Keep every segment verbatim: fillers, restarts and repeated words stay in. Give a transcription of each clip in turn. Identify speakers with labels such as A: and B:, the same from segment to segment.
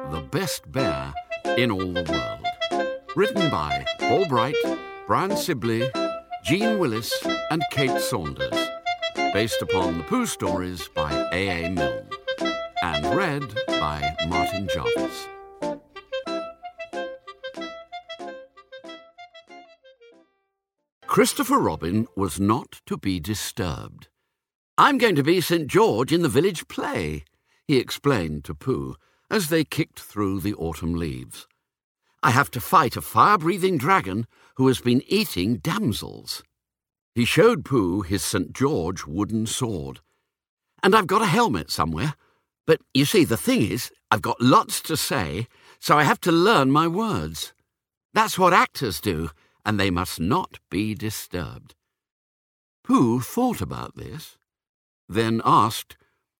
A: The Best Bear in All the World. Written by Paul Bright, Brian Sibley, Jean Willis and Kate Saunders. Based upon the Pooh stories by A A Milne. And read by Martin Jarvis. Christopher Robin was not to be disturbed. "I'm going to be Saint George in the village play," he explained to Pooh as they kicked through the autumn leaves. "I have to fight a fire-breathing dragon who has been eating damsels." He showed Pooh his Saint George wooden sword. "And I've got a helmet somewhere. But you see, the thing is, I've got lots to say, so I have to learn my words. That's what actors do, and they must not be disturbed." Pooh thought about this, then asked,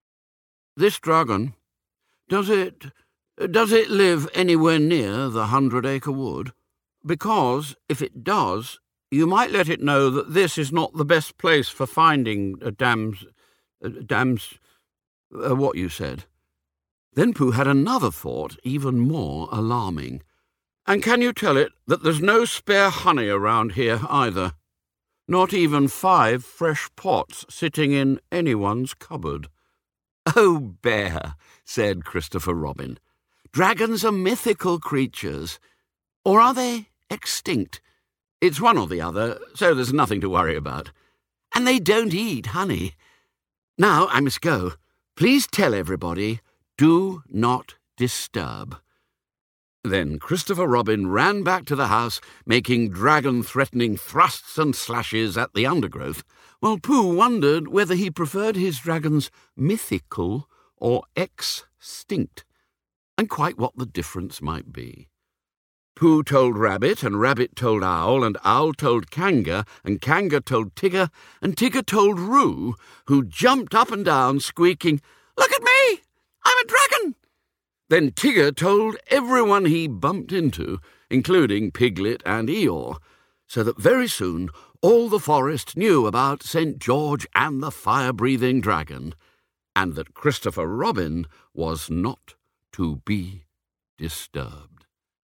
A: "This dragon, does it, does it live anywhere near the Hundred Acre Wood? Because, if it does, you might let it know that this is not the best place for finding a dams... A dams... Uh, what you said." Then Pooh had another thought, even more alarming. "And can you tell it that there's no spare honey around here either? Not even five fresh pots sitting in anyone's cupboard." "Oh, Bear," said Christopher Robin, "dragons are mythical creatures. Or are they extinct? It's one or the other, so there's nothing to worry about. And they don't eat honey. Now I must go. Please tell everybody, do not disturb." Then Christopher Robin ran back to the house, making dragon-threatening thrusts and slashes at the undergrowth, while Pooh wondered whether he preferred his dragons mythical or extinct, and quite what the difference might be. Pooh told Rabbit, and Rabbit told Owl, and Owl told Kanga, and Kanga told Tigger, and Tigger told Roo, who jumped up and down, squeaking, "Look at me! I'm a dragon!" Then Tigger told everyone he bumped into, including Piglet and Eeyore, so that very soon all the forest knew about Saint George and the fire-breathing dragon, and that Christopher Robin was not to be disturbed.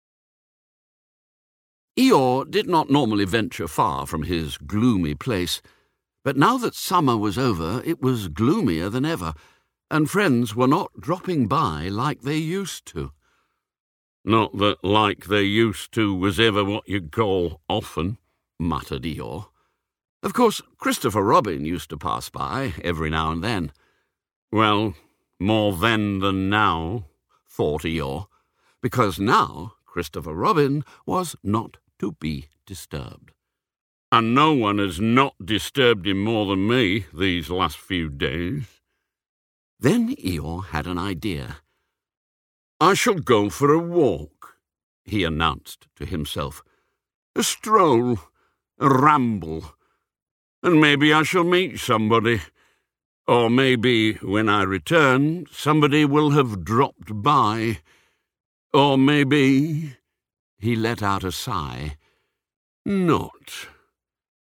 A: Eeyore did not normally venture far from his gloomy place, but now that summer was over, it was gloomier than ever, and friends were not dropping by like they used to. "Not that like they used to was ever what you'd call often," muttered Eeyore. Of course, Christopher Robin used to pass by every now and then. Well, more then than now, thought Eeyore, because now Christopher Robin was not to be disturbed. "And no one has not disturbed him more than me these last few days." Then Eeyore had an idea. "I shall go for a walk," he announced to himself. "A stroll, a ramble, and maybe I shall meet somebody. Or maybe, when I return, somebody will have dropped by. Or maybe—" he let out a sigh. "Not."